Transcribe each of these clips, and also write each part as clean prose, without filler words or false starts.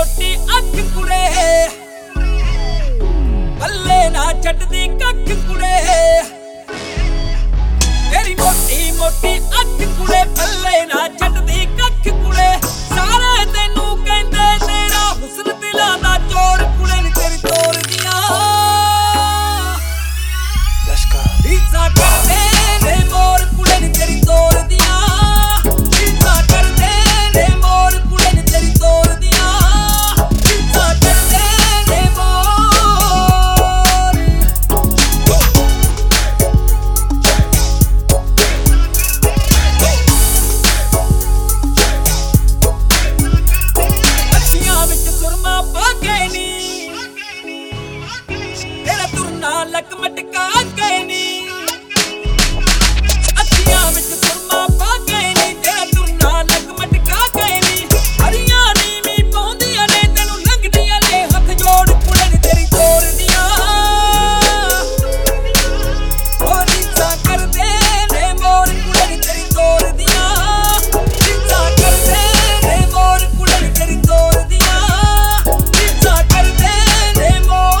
मोटी अख कुड़े पल्ले ना छड्डदी कख कुड़े तेरी मोटी मोटी अख कुड़े पल्ले ना छड्डदी कख कुड़े सारे तैनू कहंदे तेरा हुस्न दिलां दा चोर कुड़े नी तेरी तोर दियां रीसा करदे ने मोर कुड़े नी तेरी तोर दियां रीसा करदे ने मोर कुड़े नी तेरी तोर दियां रीसा करदे ने मोर अखियां विच सुरमा पा के नी तेरा तुरना लक मटका के नी अखियां विच सुरमा पा के नी तेरा तुरना लक मटका के नी हरियां नीवी पौंदियां ने तैनू लंघदियां ने हथ जोड़ कुड़े नी तेरी तोर दियां ओ रीसा करदे ने मोर कुड़े नी तेरी तोर दियां रीसा करदे ने मोर कुड़े नी तेरी तोर दियां रीसा करदे ने मोर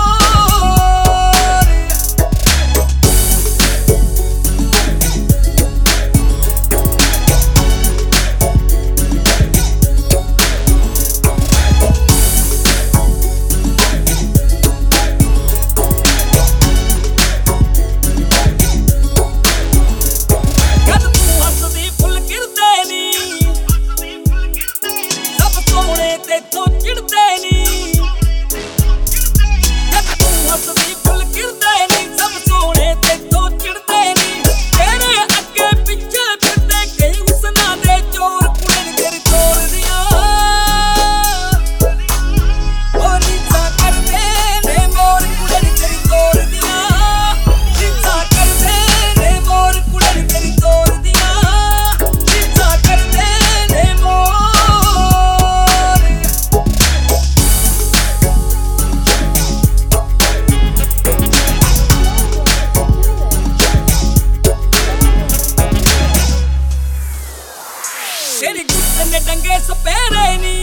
जद तू हसदी फुल गिरदे नी सब सोहणे तेथों चिड़दे नी जद तू हसदी फुल गिरदे नी सब सोहणे तेथों चिड़दे नी तेरे अग्गे पिछे फिरदे कई हुस्नां दे चोर कुड़े नी तेरी तोर दियां ओ रीसा करदे ने मोर कुड़े नी तेरी तोर दियां रीसा करदे ने मोर कुड़े नी तेरी तोर दियां रीसा करदे ने मोर तेरी गुस्से ने डंगे सपेरे नी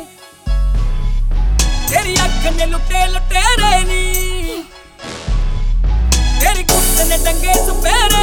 तेरी अख ने लुटे लुटेरे नी तेरी गुस्से ने डंगे सपेरे